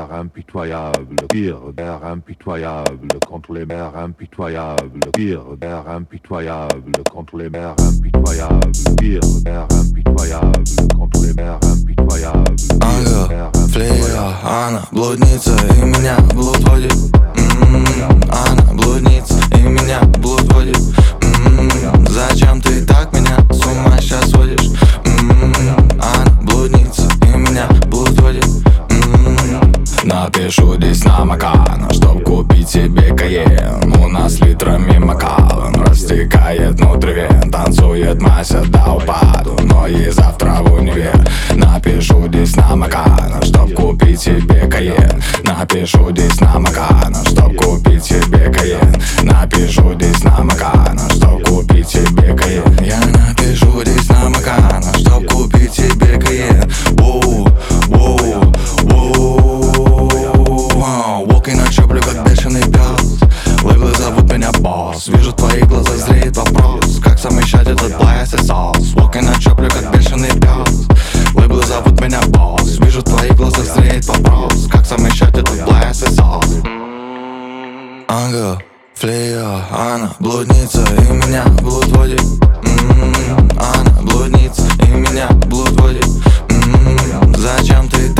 mers impitoyables, pire d'air impitoyable contre les mers impitoyables, pire d'air impitoyable contre les mers impitoyables, pire d'air impitoyable contre les mers impitoyables. Ангел, флея, она блудница и меня блуд водит. Она блудница и меня блуд водит. Зачем ты так меня с ума сейчас водишь? Она блудница и меня блуд водит. Напишу здесь на Макана, чтоб купить себе Каен. У нас литрами Макалан растекает внутри вен. Танцует Мася до упаду, но и завтра в универ. Напишу здесь на Макана, чтоб купить себе Каен. Напишу здесь на Макана, чтоб купить себе Каен. Напишу здесь на Макана, чтоб купить себе Каен. Я напишу здесь на Макана, чтоб купить себе Каен. Walking на чоплю, как бешеный пес. Лейблы зовут меня босс. Вижу твои глаза, зреет вопрос: как совмещать этот плейс и сос? Walking на чоплю, как бешеный пес. Лейблы зовут меня босс. Вижу твои глаза, зреет вопрос: как совмещать этот плейс и сос? Ангел, флея, она блудница и меня блуд водит. Она блудница и меня блуд водит. Зачем ты